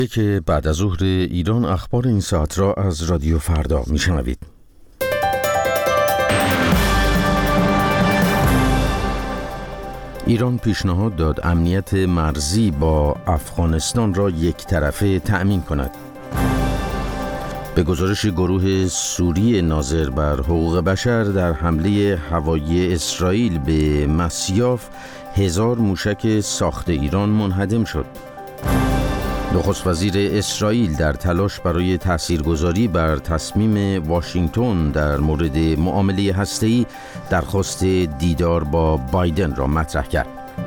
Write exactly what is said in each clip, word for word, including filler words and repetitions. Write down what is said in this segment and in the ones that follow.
که بعد از ظهر ایران اخبار این ساعت را از رادیو فردا میشنوید. ایران پیشنهاد داد امنیت مرزی با افغانستان را یک طرفه تأمین کند. به گزارش گروه سوری ناظر بر حقوق بشر، در حمله هوایی اسرائیل به مسیاف هزار موشک ساخت ایران منهدم شد. نخست وزیر اسرائیل در تلاش برای تاثیرگذاری بر تصمیم واشنگتن در مورد معامله هسته‌ای درخواست دیدار با بایدن را مطرح کرد.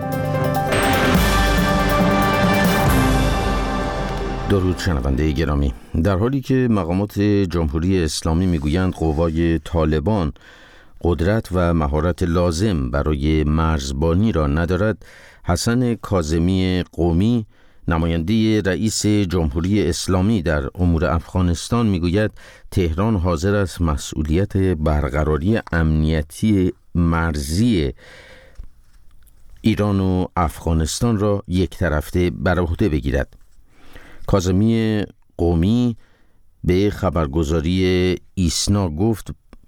درود شنونده گرامی، در حالی که مقامات جمهوری اسلامی میگویند قوای طالبان قدرت و مهارت لازم برای مرزبانی را ندارد، حسن کاظمی قومی نماینده رئیس جمهوری اسلامی در امور افغانستان میگوید تهران حاضر است مسئولیت برقراری امنیتی مرزی ایران و افغانستان را یک طرفه بر عهده بگیرد. کاظمی قومی به خبرگزاری ایسنا گفت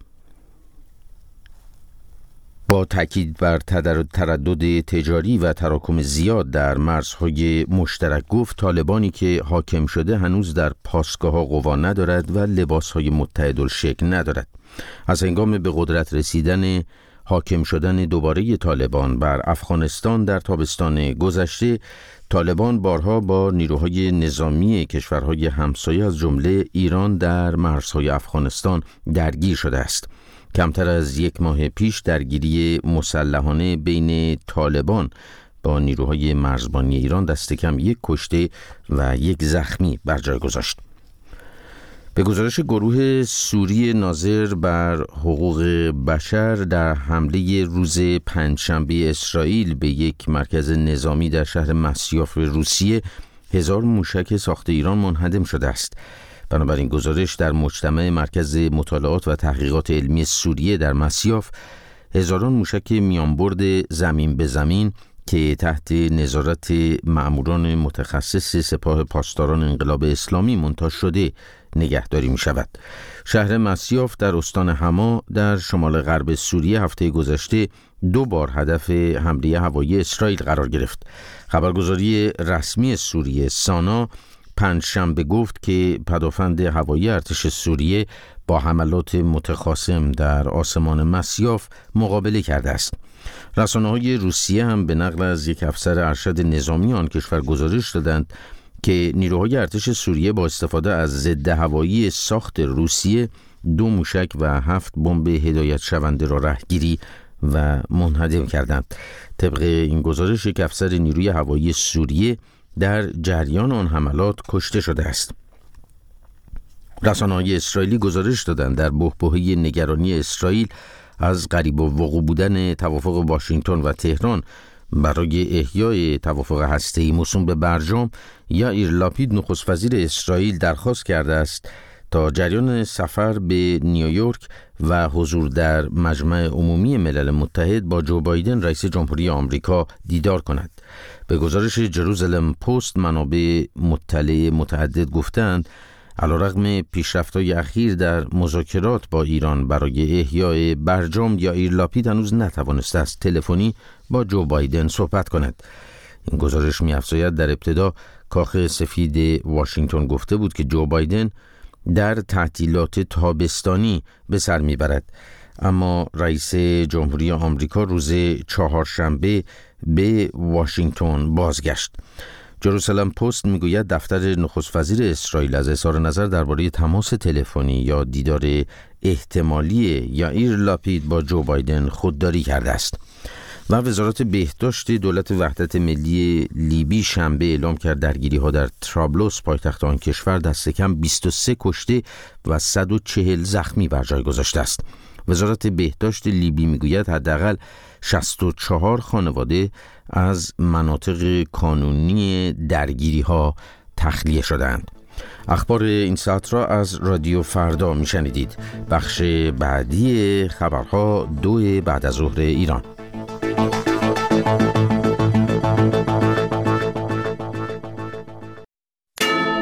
با تاکید بر تردد تجاری و تراکم زیاد در مرزهای مشترک گفت طالبانی که حاکم شده هنوز در پاسگاه‌ها قوا ندارد و لباسهای متحدالشکل ندارد. از هنگام به قدرت رسیدن حاکم شدن دوباره طالبان بر افغانستان در تابستان گذشته، طالبان بارها با نیروهای نظامی کشورهای همسایه از جمله ایران در مرزهای افغانستان درگیر شده است. کمتر از یک ماه پیش درگیری مسلحانه بین طالبان با نیروهای مرزبانی ایران دست کم یک کشته و یک زخمی بر جای گذاشت. به گزارش گروه سوری ناظر بر حقوق بشر، در حمله روز پنجشنبه اسرائیل به یک مرکز نظامی در شهر مسیاف روسیه هزار موشک ساخت ایران منهدم شده است. بنابراین گزارش در مجتمع مرکز مطالعات و تحقیقات علمی سوریه در مسیاف هزاران موشک میانبرد زمین به زمین که تحت نظارت مأموران متخصص سپاه پاسداران انقلاب اسلامی منتاج شده نگهداری می شود. شهر مسیاف در استان حما در شمال غرب سوریه هفته گذشته دو بار هدف حمله هوایی اسرائیل قرار گرفت. خبرگزاری رسمی سوریه سانا پنجشنبه گفت که پدافند هوایی ارتش سوریه با حملات متخاصم در آسمان مسیاف مقابله کرده است. رسانه‌های روسیه هم به نقل از یک افسر ارشد نظامی آن کشور گزارش دادند که نیروهای ارتش سوریه با استفاده از ضد هوایی ساخت روسیه دو موشک و هفت بمب هدایت شونده را رهگیری و منهدم کردند. طبق این گزارش یک افسر نیروی هوایی سوریه در جریان آن حملات کشته شده است. رسانه‌های اسرائیلی گزارش دادند در بحبوحه نگرانی اسرائیل از قریب الوقوع بودن توافق واشنگتن و تهران برای احیای توافق هسته‌ای موسوم به برجام، یائیر لاپید نخست وزیر اسرائیل درخواست کرده است تا جریان سفر به نیویورک و حضور در مجمع عمومی ملل متحد با جو بایدن رئیس جمهوری آمریکا دیدار کند. به گزارش جروزالم پست منابع مطلع متعدد گفتند علیرغم پیشرفت‌های اخیر در مذاکرات با ایران برای احیای برجام، یائیر لاپید هنوز نتوانسته است تلفنی با جو بایدن صحبت کند. این گزارش می‌افزاید در ابتدا کاخ سفید واشنگتن گفته بود که جو بایدن در تعطیلات تابستانی به سر میبرد، اما رئیس جمهوری آمریکا روز چهارشنبه به واشنگتن بازگشت. جروزالم پست میگوید دفتر نخست وزیر اسرائیل از اظهار نظر درباره تماس تلفنی یا دیدار احتمالی یائیر لاپید با جو بایدن خودداری کرده است. و وزارت بهداشت دولت وحدت ملی لیبی شنبه اعلام کرد درگیری‌ها در طرابلس پایتخت آن کشور دست کم بیست و سه کشته و صد و چهل زخمی بر جای گذاشته است. وزارت بهداشت لیبی میگوید حداقل شصت و چهار خانواده از مناطق کانونی درگیری‌ها تخلیه شدند. اخبار این ساعت را از رادیو فردا میشنیدید. بخش بعدی خبرها دو بعد از ظهر ایران.